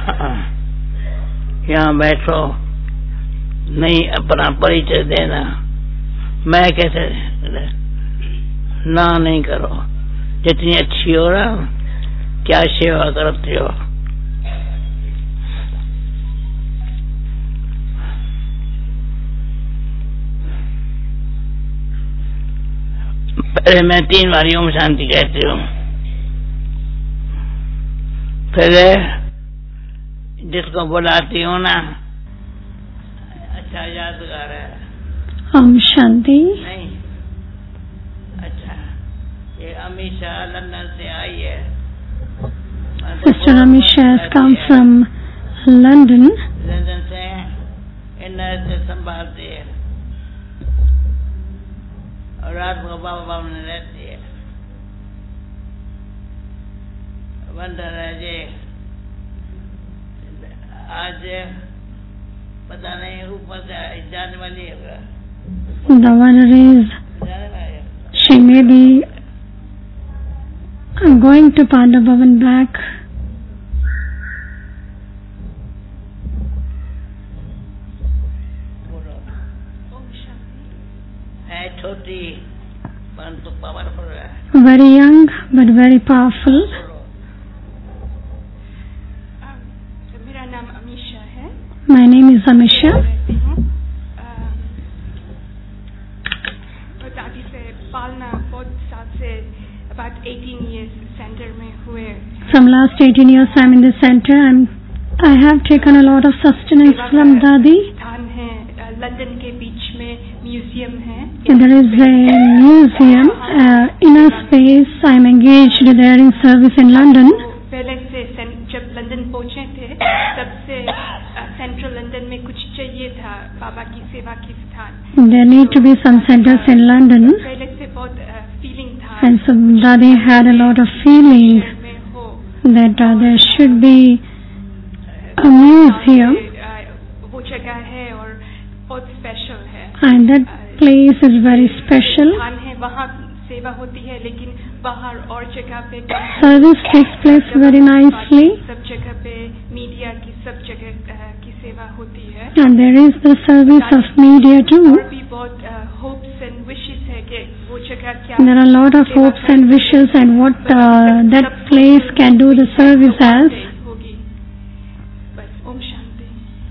यहाँ बैठो, नहीं अपना परिचय देना, मैं कैसे ना नहीं करो, जितनी अच्छी हो रहा क्या सेवा करते हो। पहले मैं 3 बार ओम शांति कहती हूँ, फिर जिसको बुलाती हूँ ना, अच्छा यादगार है, ओम शांति। नहीं अच्छा, ये अमीशा लंदन से आई है। Sister Amisha has come from London. London से इन्हें से संभालती है और रात को बाबा में रहती है। वंदन है जी, आज पता नहीं ऊपर से जाने वाली है। The one is she may be going to Panda Bhavan back. है छोटी परंतु पावरफुल है। Very young but very powerful. मेरा नाम अमीशा है। My name is Amisha. दादी से पालना बहुत साल से about 18 years सेंटर में हुए। From last 18 years I'm in the center. I have taken a lot of sustenance from Dadi. स्थान है लंदन के बीच में, म्यूजियम है। There is a museum in a space. I'm engaged there in service in London. पहले से जब London पहुंचे थे तब से सेंट्रल लंदन में कुछ चाहिए था बाबा की सेवा की स्थान। There need to be some centers in London. पहले से बहुत फीलिंग था। And so Dadi had a lot of feeling that there should be a museum. वो जगह है और बहुत स्पेशल है। And that place is very special. स्थान है, वहाँ सेवा होती है, लेकिन बाहर और जगह पे service takes place very nicely. सब जगह पे मीडिया की सब जगह की सेवा होती है। And there is the service of media too. और भी बहुत hopes and wishes है कि वो जगह क्या। There are a lot of hopes and wishes and what that place can do the service as. होगी। बस ओम शांति।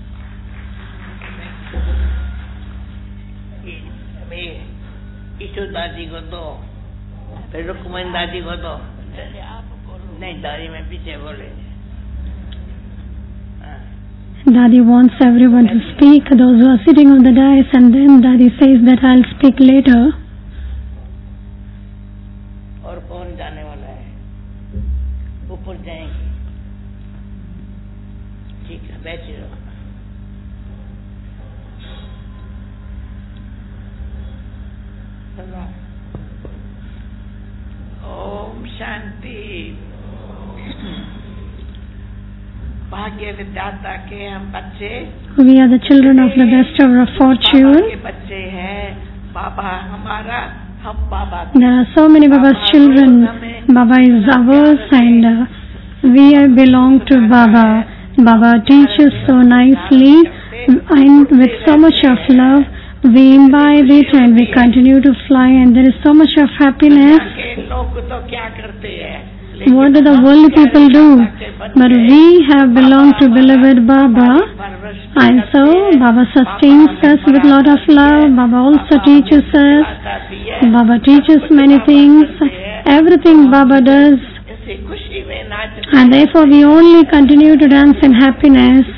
ईशु दादी को दो, फिर रुक्मणी दादी को दो। नहीं दादी में पीछे बोले। Dadi wants everyone to speak, those who are sitting on the dais, and then Dadi says that I'll speak later. और कौन जाने वाला है? ऊपर जाएंगे। ठीक है, बैठे रहो। ओम शांति। भाग्य विधाता के हम बच्चे। We are the children of the best of our fortune. के बच्चे हैं, बाबा हमारा, हम बाबा। There are so many Baba's children. Baba is ours and we belong to Baba. Baba teaches so nicely and with so much of love. We imbibe it and we continue to fly, and there is so much of happiness. लोग तो क्या करते हैं? What do the world people do? But we have belonged to beloved Baba, and so Baba sustains us with lot of love. Baba also teaches us. Baba teaches many things. Everything Baba does, and therefore we only continue to dance in happiness.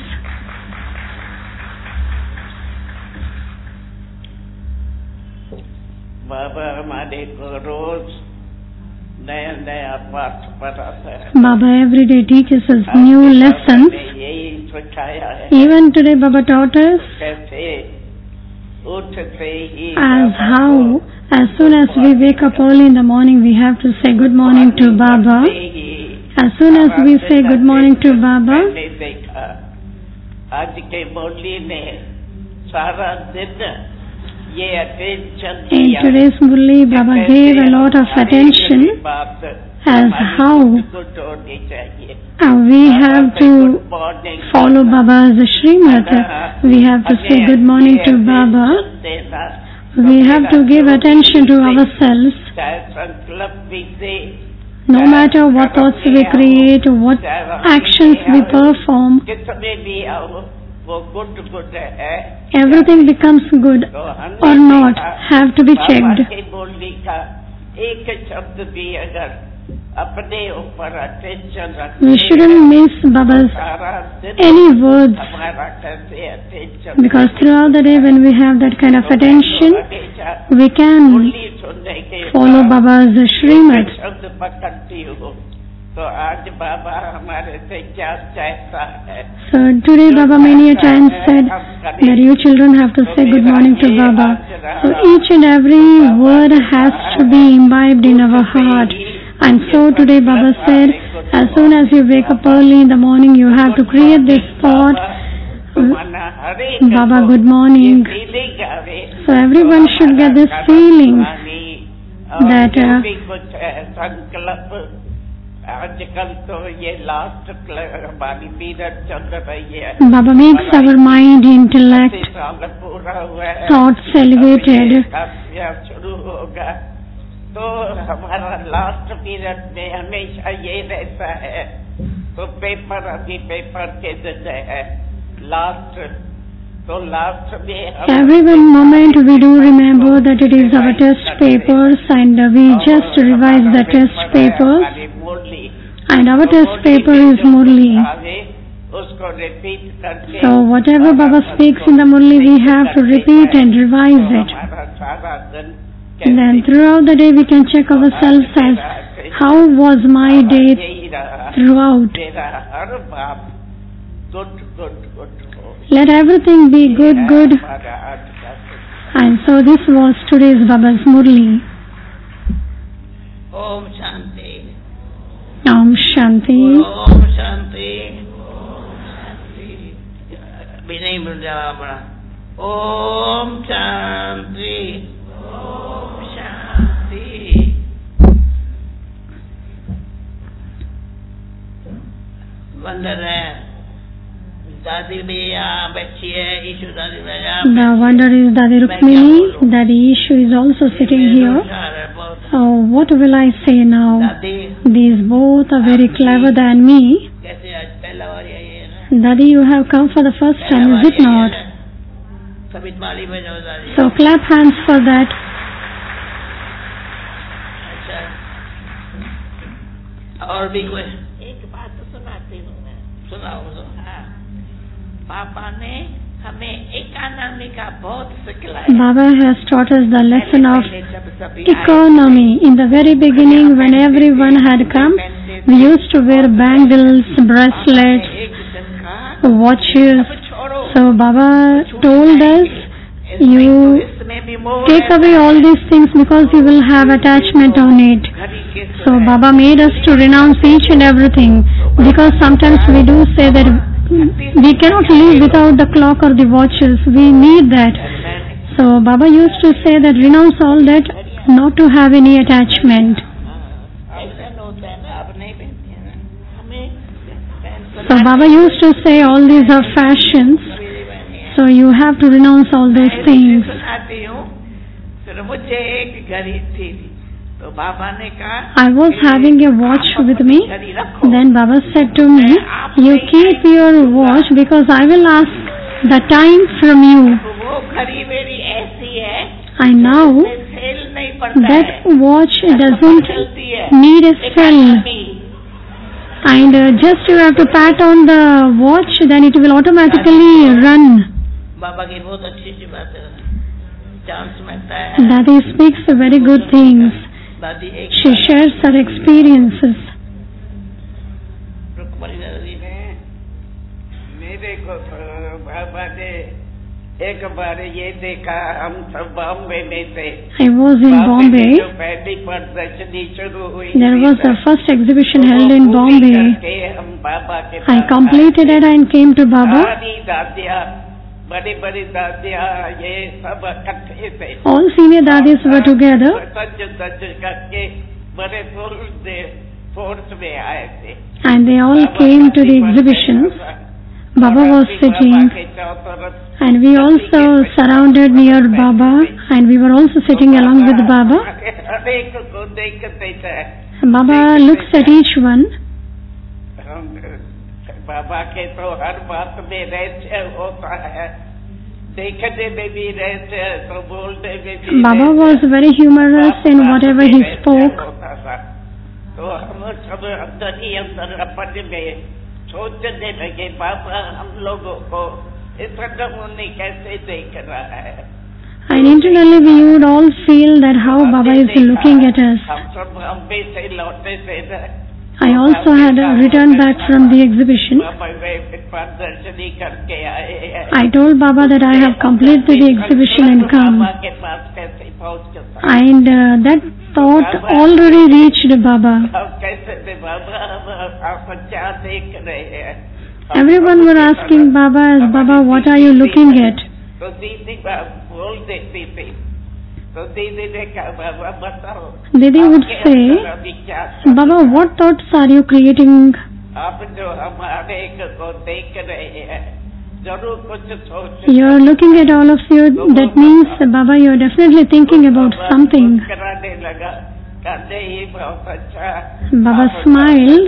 बाबा हमारे को रोज नया नया पाठ पढ़ाता है। Baba every day teaches us new lessons. यही सिखाया है। Even today Baba taught us कैसे उठते ही as soon as we wake up early in the morning, we have to say good morning to Baba. As soon as we say good morning to Baba, मैंने देखा आज के बोली ने सारा दिन in today's Murli, Baba gave a lot of attention as how good होनी चाहिए. we have to follow Baba's Srimad. We have to say good morning to Baba. We have to give attention to ourselves. चाहे संकल्प भी से No matter what thoughts we create, what actions we perform, किसमें भी आओ वो good good है. everything becomes good or not, have to be checked. Baba के बोलने का एक शब्द भी अगर अपने ऊपर अटेंशन रखते We shouldn't miss Baba's सारा दिन any words, हमारा कैसे attention because throughout the day when we have that kind of attention, we can बोली सुनने के follow Baba's Srimad. शब्द पकड़ती हो. तो आज बाबा हमारे से क्या चाहता है. So today Baba many a times said that you children have to say good morning to Baba. So each and every word has to be imbibed in our heart. And so today Baba said, as soon as you wake up early in the morning, you have to create this thought, Baba good morning. So everyone should get this feeling that संकल्प आजकल तो ये last हमारी period चल रही है. Baba makes our mind, intellect, साल पूरा हुआ है. thoughts elevated. शुरू होगा तो हमारा लास्ट पीरियड में हमेशा ये रहता है. तो पेपर अभी पेपर के दिन है लास्ट. तो लास्ट में Every one moment we do remember that it is our test papers, and we just revise the test papers, and our test paper is Murli. उसको रिपीट करके So whatever Baba speaks in the Murli, we have to repeat and revise it. हमारा सारा दिन And then throughout the day we can check ourselves as how was my day यही रहा. throughout. तेरा हर बात गुड गुड गुड हो. Let everything be good, good. हमारा आज का And so this was today's Baba's Murli. Om Shanti. Om Shanti. Om Shanti. विनय बड़ा. ओम शांति. ओम शांति. वंदर है. दादी भी यहाँ बैठी है. ईशु दादी भी The wonder is Dadi Rukmini, Dadi Ishu is also sitting here. So what will I say now? दादी These both are very clever than me. कैसे आज पहला बार आई है ना. Dadi, you have come for the first time, is it not? सभी ताली बजाओ दादी. So clap hands for that. अच्छा. और भी कोई एक बात तो सुनाती हूँ मैं. सुनाओ. हाँ. पापा ने हमें economy का बहुत सिखलाया. Baba has taught us the lesson of economy. In the very beginning, when everyone had come, we used to wear bangles, bracelets, watches. So Baba told us, you take away all these things because you will have attachment on it. So Baba made us to renounce each and everything, because sometimes we do say that we cannot live without the clock or the watches. We need that. So Baba used to say that renounce all that, not to have any attachment. So Baba used to say all these are fashions. So you have to renounce all those things. फिर मुझे एक घड़ी थी तो बाबा ने कहा I was having a watch with me. घड़ी रखो. Then Baba said to me, you keep your watch because I will ask the time from you. वो घड़ी मेरी ऐसी है. And now सेल नहीं पड़ता that है. watch doesn't चलती है. need a cell. And just you have to pat on the watch, then it will automatically run. बाबा की बहुत अच्छी सी बात है. चांस मिलता है. Dadi speaks very good things. दादी एक She shares her experiences. Rukmini दादी ने मेरे को बाबा ने एक बार ये देखा. हम सब बॉम्बे में थे. I was in Bombay. जो पहली प्रदर्शनी शुरू हुई. There was the first exhibition held in Bombay. हम बाबा के I completed it and came to Baba. सारी दादियाँ बड़ी बड़ी दादियाँ ये सब इकट्ठे थे. All senior dadis were together. सज सज करके बड़े फूल दे फोर्थ में आए थे and they all came to the exhibitions. Baba was sitting and we also surrounded near Baba and we were also sitting along with Baba. Baba looks at each one. बाबा के तो हर बात में रहस्य होता है, देखने में भी रहस्य, तो बोलने में भी। Baba was very humorous in whatever he spoke. तो हम सब अंदर ही अंदर अपने में सोचने लगे, बाबा हम लोगों को इस नमूने कैसे देख रहा है। And internally we would all feel that how Baba is looking at us. हम सब अम्बे से लौटे थे। I also had returned back from the exhibition. I told Baba that I have completed the exhibition and come. And that thought already reached Baba. Everyone were asking Baba, Baba, what are you looking at? Didi would say, Baba, what thoughts are you creating? You are looking at all of you, that means, Baba, you are definitely thinking about something. Baba smiled.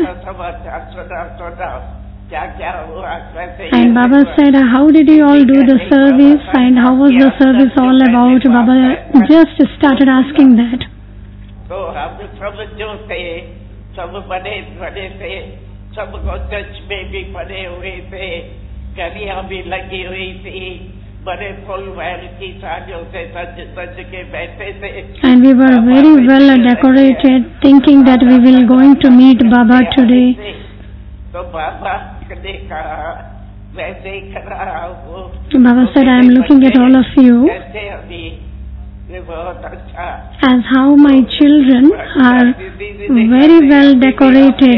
And Baba said, how did you all do the service and how was the service all about? Baba just started asking that. And we were very well decorated, thinking that we will going to meet Baba today. Baba said, I am looking at all of you as how my children are very well decorated.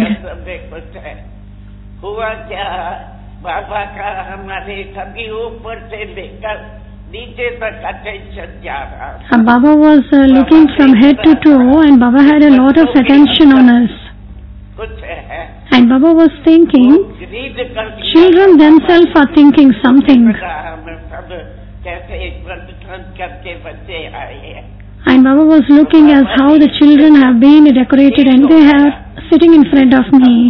Baba was looking from head to toe and Baba had a lot of attention on us. And Baba was thinking, children themselves are thinking something. And Baba was looking as how the children have been decorated and they are sitting in front of me.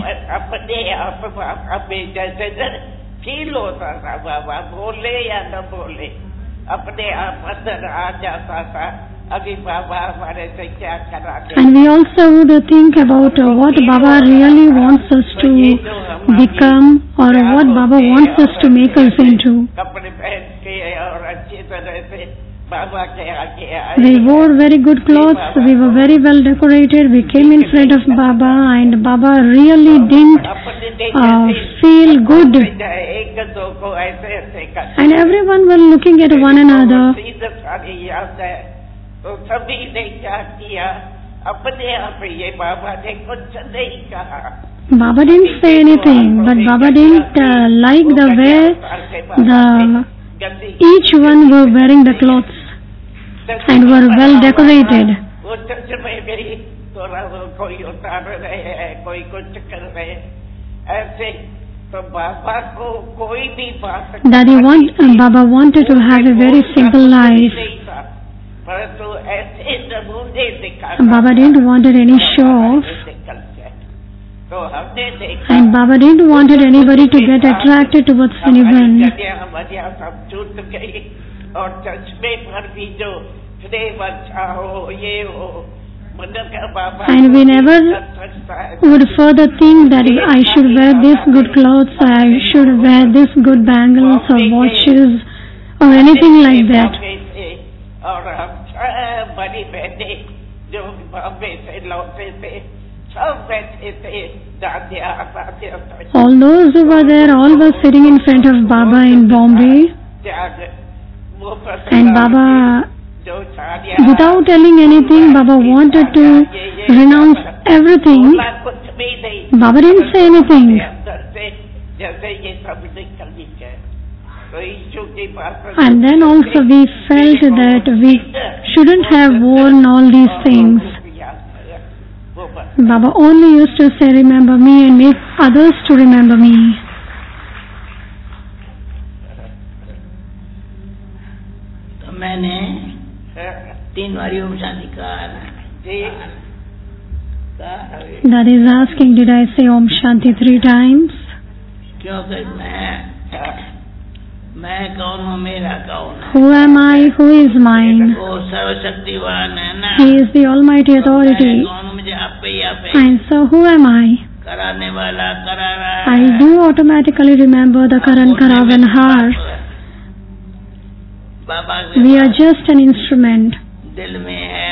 And we also would think about what Baba really wants us to become or what Baba wants us to make us into. We wore very good clothes, we were very well decorated, we came in front of Baba and Baba really didn't feel good. And everyone were looking at one another. Baba didn't say anything, but Baba didn't like the way each one were wearing the clothes and were well decorated. Baba wanted to have a very simple life. Baba didn't want any show off. And Baba didn't want anybody to get attracted towards anyone. And we never would further think that I should wear this good clothes, or I should wear this good bangles or watches or anything like that. All those who were there, all were sitting in front of Baba in Bombay. And Baba, without telling anything, Baba wanted to renounce everything. Baba didn't say anything. And then also we felt that we shouldn't have worn all these things. Baba only used to say remember me and make others to remember me. तो मैंने 3 बारी ओम शांति कहा ना। That is asking, did I say Om Shanti 3 times? क्योंकि मैं कौन हूँ, मेरा कौन है? Who am I? Who is mine? वो सर्वशक्तिवान है ना। He is the Almighty Authority. मैं कौन हूँ, मुझे आप पे And so who am I? कराने वाला करा रहा है। I do automatically remember the Karan Karavanhar. Baba We are just an instrument. दिल में है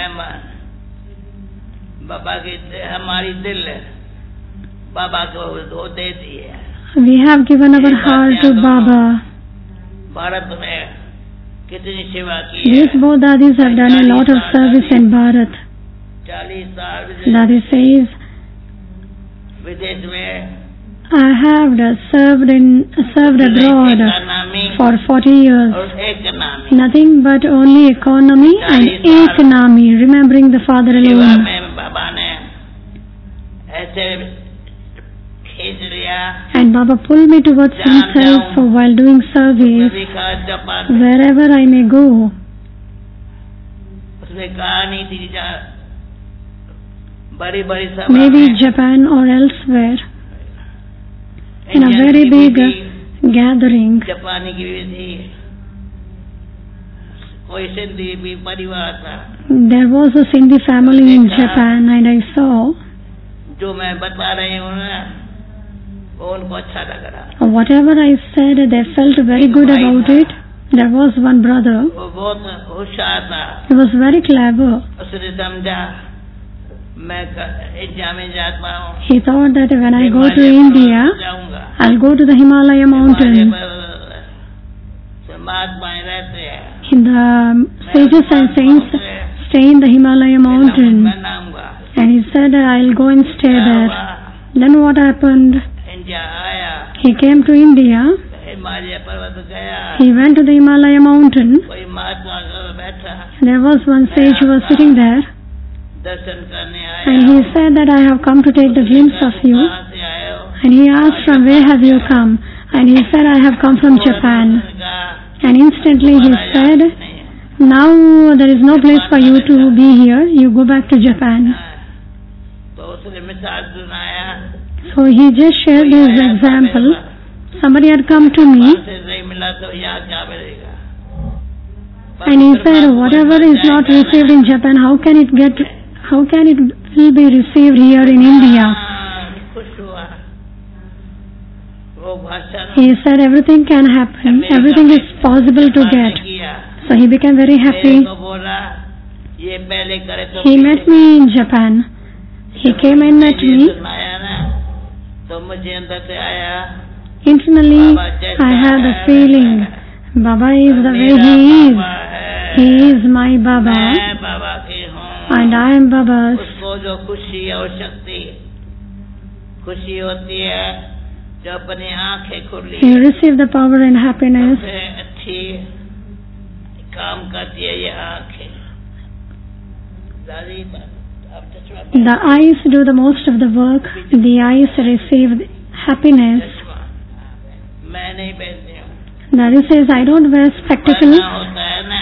बाबा की, हमारी दिल बाबा को वो दे दी है। We have given our heart to Baba. Bharat में कितनी सेवा की है। These both dadis have done a lot of service in Bharat. 40 साल Daddy says, विदेश में I have served abroad for 40 years. और एक नामी Nothing but only economy and economy, remembering the Father सेवा alone. में बाबा ने ऐसे खींच लिया। And Baba pulled me towards himself while doing service, कभी कहा Japan, wherever I may go. उसने कहा नहीं थी बड़ी सभा Maybe में Japan or elsewhere, in a very big gathering. जापानी की भी थी, कोई सिंधी भी परिवार था। There was a Sindhi family in Japan, and I saw जो मैं बता रही हूँ ना, वो उनको अच्छा लग रहा। whatever I said, they felt very good about it. There was one brother. वो बहुत होशियार था। He was very clever. उसने समझा मैं इंडिया में जाता हूँ, He thought that when I go to India, जाऊंगा। I'll go to the Himalaya mountains. महात्माएं रहते हैं, In the sages and saints stay in the Himalaya mountain. मैं नाऊंगा। And he said, I'll go and stay there. Then what happened? India आया, He came to India. Himalaya पर्वत गया, He went to the Himalaya mountain. कोई महात्मा बैठा There was one sage who was sitting there. दर्शन करने आया। And he said that I have come to take the glimpse of you. कहाँ से आए हो? And he asked, from where have you come? And he said, I have come from Japan. And instantly he said, now there is no place for you to be here. You go back to Japan. तो उसने मिसाल सुनाया। So he just shared his example. Somebody had come to me से नहीं मिला तो यहाँ क्या मिलेगा? and he said, whatever is not received in Japan, how can it will be received here in India? खुश हुआ। वो भाषण He said everything can happen, everything is possible to get. किया। So he became very happy. मेरे को बोला ये पहले करे तो He met me in Japan. He came and met me. सुनाया ना, तो मुझे अंदर से आया Internally, I had the feeling, Baba is the way he is. He is my Baba मैं बाबा की हूँ। and I am Baba's. उसको जो खुशी और शक्ति खुशी होती है, जो अपनी आंखें खुली He received the power and happiness. सबसे अच्छी काम करती है ये आंखें। दादी अब चश्मा The eyes do the most of the work. The eyes receive happiness. मैं नहीं पहनती हूँ। Daddy says, I don't wear spectacles. पढ़ना होता है ना,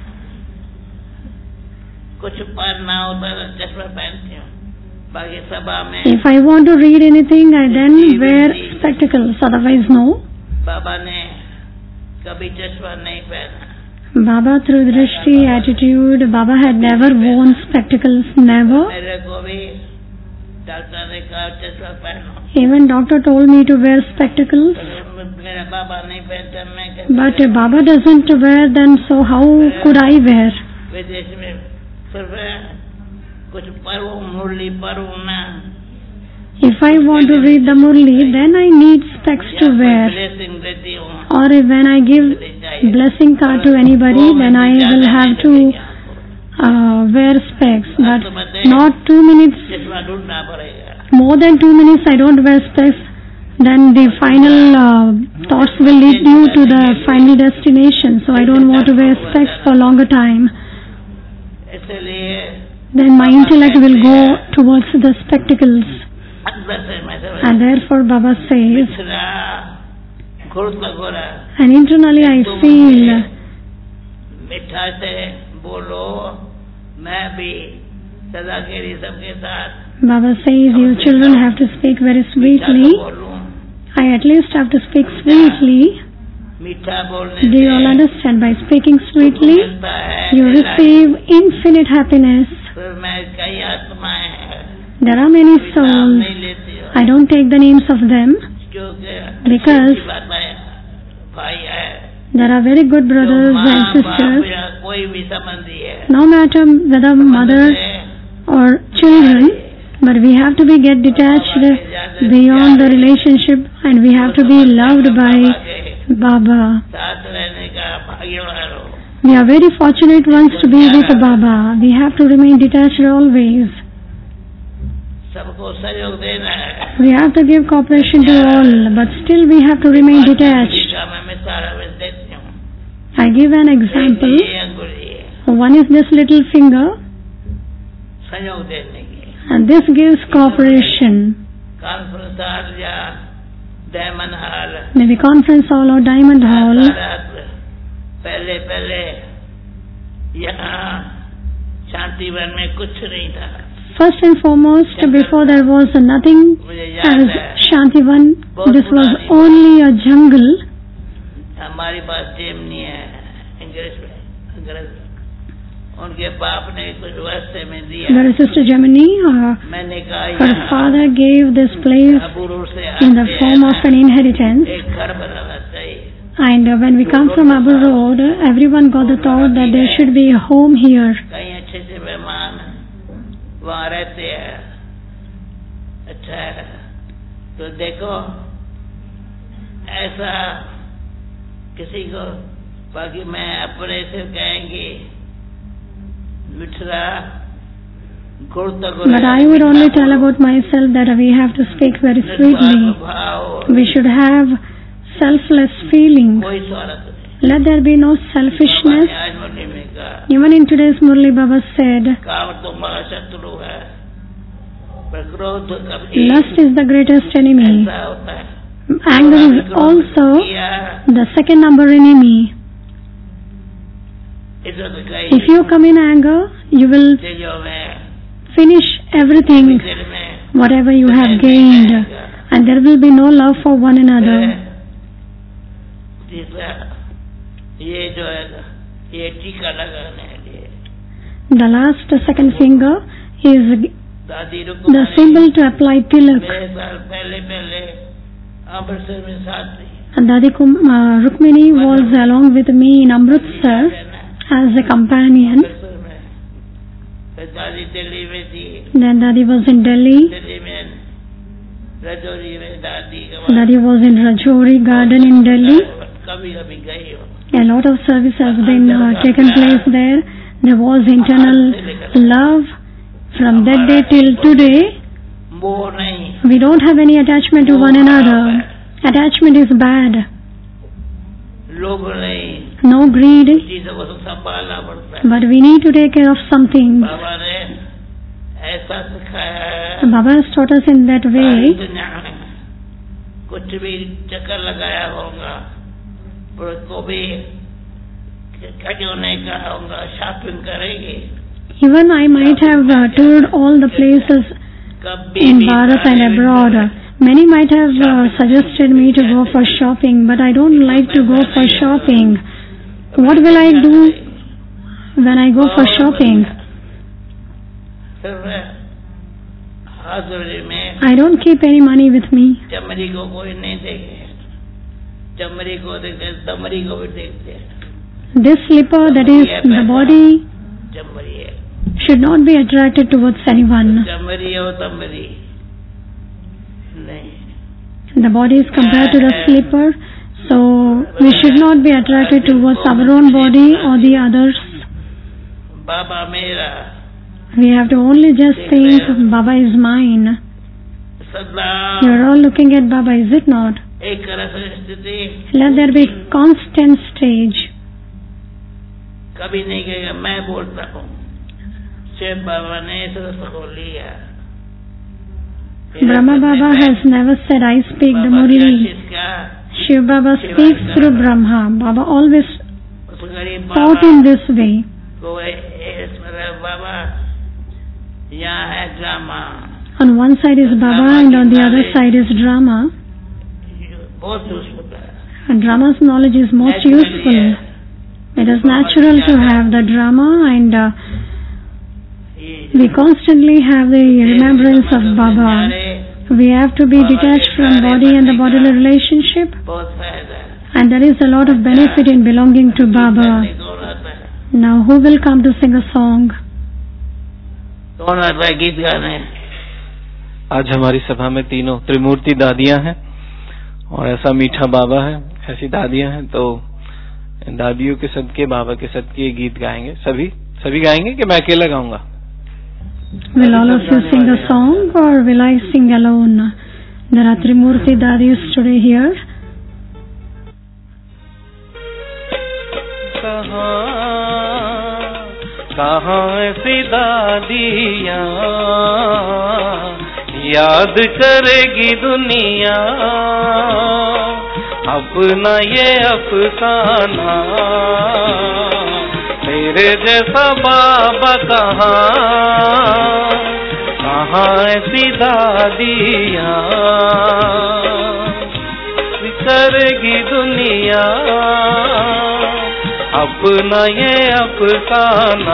कुछ पढ़ना होता है तो चश्मा पहनती हूँ, बाकी सभा में If I want to read anything, I then wear spectacles. Otherwise, no. बाबा ने कभी चश्मा नहीं पहना। Baba, through drishti, attitude, Baba had never worn spectacles. Never. मेरे को भी डॉक्टर ने कहा चश्मा पहनो, Even doctor told me to wear spectacles. मेरा बाबा नहीं पहनता, मैं But Baba doesn't wear them, so how could I wear? विदेश में सिर्फ कुछ पढ़ूं, मुरली पढ़ूं ना, If I want to read the Murli, then I need specs to wear. Blessing देती हूँ, Or when I give blessing card to anybody, then I will have to wear specs. But not 2 minutes, चश्मा ढूंढना पड़ेगा। more than 2 minutes I don't wear specs. Then the final thoughts will lead you to the final destination. So I don't want to wear specs for longer time. इसलिए then my intellect will go towards the spectacles. अंदर से मैं समझ And therefore Baba says, Mishra घुड़ता घोड़ा and internally I feel, मीठा से बोलो, मैं भी सदा के लिए सबके साथ Baba says, you children have to speak very मीठा sweetly. तो बोलूं, I at least have to speak sweetly. मीठा बोलने Do you all से understand? By speaking sweetly, मिलता है, you receive infinite happiness. फिर मैं कई आत्माएं हैं, There are many कोई नाम souls. नहीं लेती हूँ, I don't take the names of them. क्योंकि Because अच्छी बातें भाई है, there are very good जो brothers and माँ बाप sisters, या कोई भी संबंधी है, no matter whether mother or children, but we have to be get detached beyond the relationship and we have to be loved by Baba. साथ रहने का भाग्यवान हो। We are very fortunate ones to be with Baba. We have to remain detached always. सबको सहयोग देना है। We have to give cooperation to all, but still we have to remain detached. का मैं मिसाल देती हूँ। I give an example. ये अंगुली है, One is this little finger, सहयोग देने की। and this gives cooperation. Conference hall या diamond hall, Maybe conference hall or diamond hall. पहले पहले यहाँ शांतिवन में कुछ नहीं था। First and foremost, before there was nothing मुझे याद as है, Shantivan, this was only a jungle. हमारी पास जेम नहीं है इंग्लिश में, अंग्रेज उनके बाप ने कुछ वर्षे में दिया। There is Sister Gemini, मैंने कहा her father gave this place अबूर से in the form of an inheritance. एक घर बनाना चाहिए। And when we come from Abu Road, everyone got the thought that there should be a home here. कई अच्छे से मेहमान वहाँ रहते हैं। अच्छा है, तो देखो ऐसा किसी को, बाकी मैं अपने से कहेंगे मिठरा गुड़ तक। But I would only tell about myself that we have to speak very sweetly. We should have selfless feeling. कोई स्वार्थ नहीं। Let there be no selfishness. आज मुरली में कहा Even in today's Murli Baba said, काम तुम्हारा शत्रु है, पर क्रोध कभी lust is the greatest enemy. ऐसा होता है। Anger is also the second number enemy. If you come in anger, you will finish everything, whatever you have gained, and there will be no love for one another. ये जो है ये टीका लगाने के लिए, The last second finger is दादी the symbol to apply tilak. मेरे साल पहले अमृतसर में साथ थी। And Dadi Rukmini was along with me in Amritsar as a companion. Amritsar में फिर दादी दिल्ली में थी। Then Dadi was in Delhi. Delhi में रजौरी में दादी Dadi was in Rajouri garden in Delhi. कभी कभी गई हो। A lot of service has been taken place there. There was internal love from that day till today. मोह नहीं, We don't have any attachment to one another. Attachment is bad. लोभ नहीं, No greed. चीजों को तो संभालना पड़ता है। But we need to take care of something. बाबा ने ऐसा सिखाया है। Baba has taught us in that way. दुनिया में कुछ भी चक्कर लगाया होगा, को भी खजूने का होगा, शॉपिंग करेगी। Even I might have toured all the places कभी in भी Bharat and abroad. Many might have suggested me to go for shopping, but I don't like to go for shopping. What will I do when I go for shopping? Hajuri में I don't keep any money with me. चमड़ी को कोई नहीं देखे, चमड़ी को देखते, दमड़ी को भी देखते। This slipper, that is the body, चमड़ी है, should not be attracted towards anyone. चमड़ी हो तमड़ी नहीं। The body is compared to the slipper, so we should not be attracted towards our own body or the others. बाबा मेरा We have to only just think, Baba is mine. सदा You are all looking at Baba, is it not? एक रस स्थिति Let there be constant stage. कभी नहीं कहेगा मैं बोलता हूँ, शिव बाबा ने इस को लिया। Brahma Baba has never said, I speak the Murli. Shiv Baba speaks through Brahma. Baba always taught in this way. On one side is Baba and on the other side is drama. And drama's knowledge is most useful. It is natural to have the drama, and we constantly have the remembrance of Baba. We have to be detached from body and the bodily relationship, and there is a lot of benefit in belonging to Baba. Now who will come to sing a song? आज हमारी सभा में तीनों त्रिमूर्ति दादियां हैं और ऐसा मीठा बाबा है, ऐसी दादियां हैं, तो दादियों के सदके, बाबा के सदके गीत गाएंगे। सभी गाएंगे कि मैं अकेला गाऊंगा? Will all of you sing a song or will I sing alone? There are Trimurti Dadis today here. कहाँ ऐसी दादियाँ याद करेगी दुनिया अपना ये अफसाना, तेरे जैसा बाबा कहाँ ऐसी दादियाँ करेगी दुनिया अपना ये अफसाना।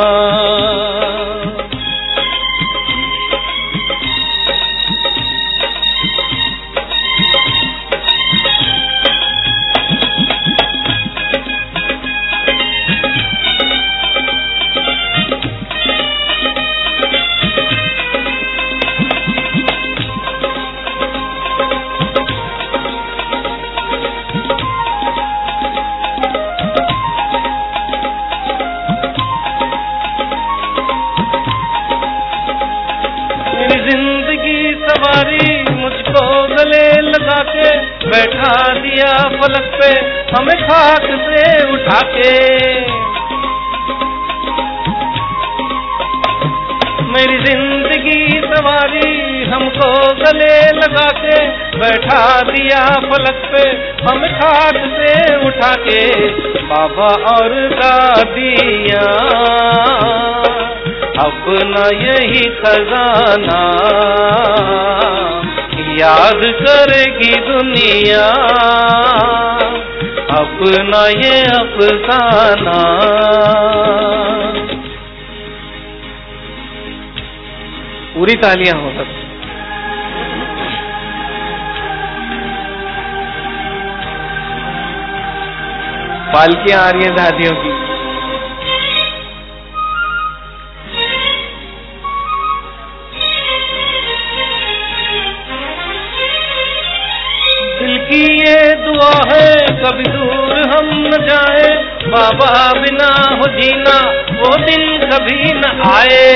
बैठा दिया फलक पे हमें खाक से उठा के, मेरी जिंदगी सवारी हमको गले लगा के, बैठा दिया फलक पे हमें खाक से उठा के। बाबा और दादियाँ अपना यही खजाना याद करेगी दुनिया अपना ये अफसाना। पूरी तालियां हो सब। पालकियां आ रही हैं दादियों की। ये दुआ है कभी दूर हम न जाए, बाबा बिना हो जीना वो दिन कभी न आए।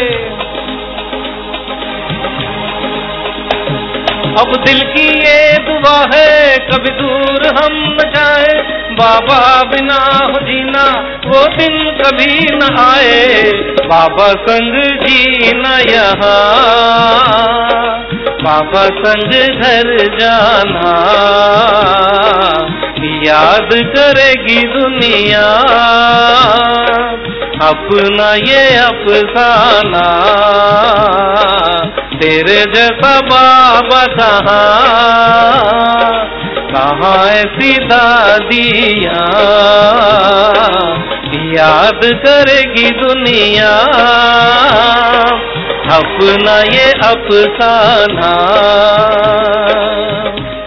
अब दिल की ये दुआ है कभी दूर हम न जाए, बाबा बिना हो जीना वो दिन कभी न आए। बाबा संग जीना यहाँ, बाबा संग घर जाना याद करेगी दुनिया अपना ये अफसाना, तेरे जैसा बाबा कहाँ ऐसी दादियाँ याद करेगी दुनिया अपना ये अफसाना।